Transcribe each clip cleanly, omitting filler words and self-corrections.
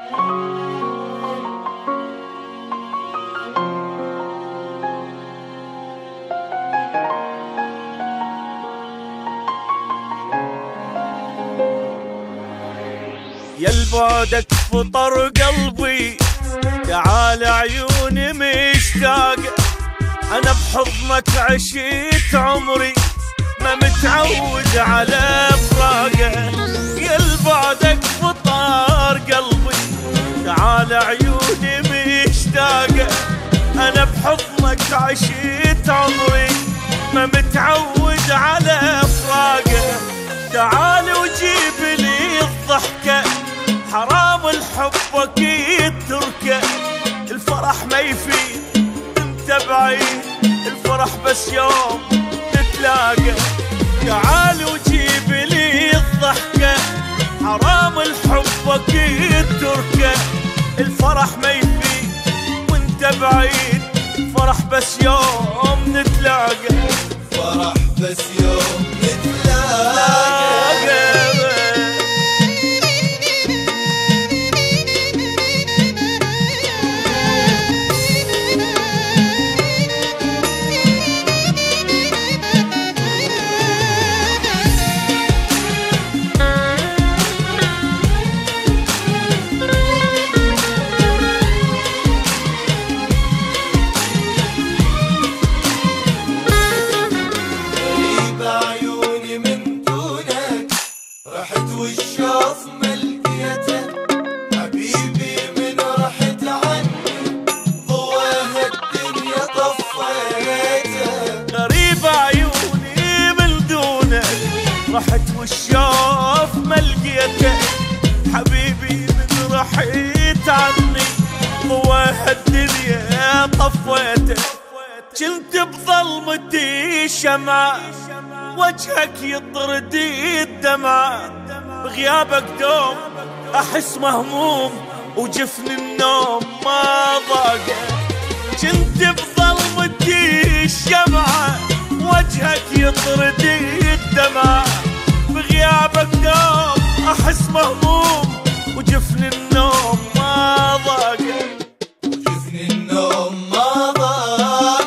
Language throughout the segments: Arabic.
يا البعدك فطر قلبي، تعال عيوني مشتاقة، أنا بحضنك عشيت عمري، ما متعود على فراقه. يا البعدك فطر قلبي، تعال عيوني مشتاقة، أنا بحضنك عشيت عمري، ما متعود على فراقه. تعال وجيب لي الضحكة، حرام الحب اكيد تركه، الفرح ما يفيد انت بعيد، الفرح بس يوم نتلاقى. تعال وجيب لي الضحكة، حرام الحب اكيد تركه، الفرح ما يفيد وانت بعيد، فرح بس يوم نتلاقى، فرح بس يوم نتلاقى. والشوف ملقيته حبيبي من رحت عني، ضواها الدنيا طفيته. غريب عيوني من دونك، رحت والشوف ملقيته، حبيبي من رحت عني، ضواها الدنيا طفيته. كنت بظلمتي شمعة، وجهك يطردي الدمع، بغيابك دوم أحس مهموم، وجفن النوم ما ضاقه. كنت بظلمتي الشمعة، وجهك يطردي الدمع، بغيابك دوم أحس مهموم، وجفن النوم ما ضاقه، وجفن النوم ما ضاقه.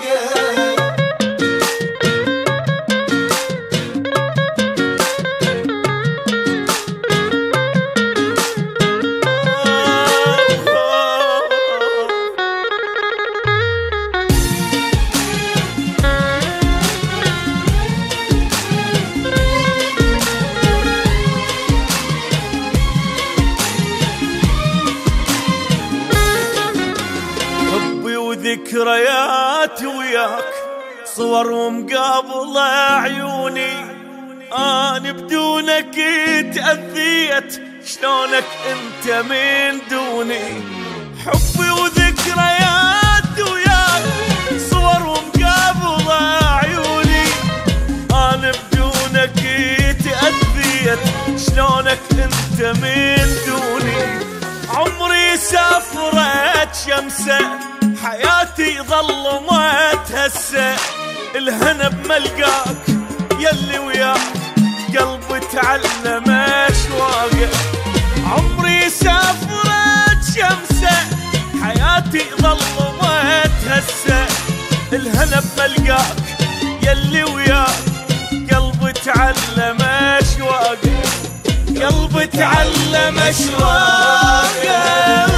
ذكرياتي وياك صور ومقابلة عيوني، أنا بدونك تأذيت، شلونك أنت من دوني. حبي وذكرياتي وياك صور ومقابلة عيوني، أنا بدونك تأذيت، شلونك أنت من دوني. عمري سافرت شمسة، حياتي ظلمت هسه، الهنا بملقاك يلي وياك، قلبي تعلم اشواقه. عمري سافرت شمسه، حياتي ظلمت هسه، الهنا بملقاك يلي وياك، قلبي تعلم اشواقه، قلبي تعلم اشواقه.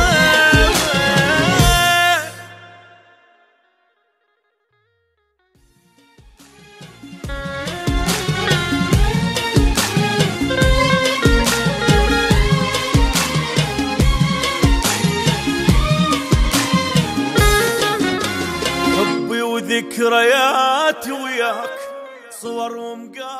ذكرياتي وياك صور ومقابلة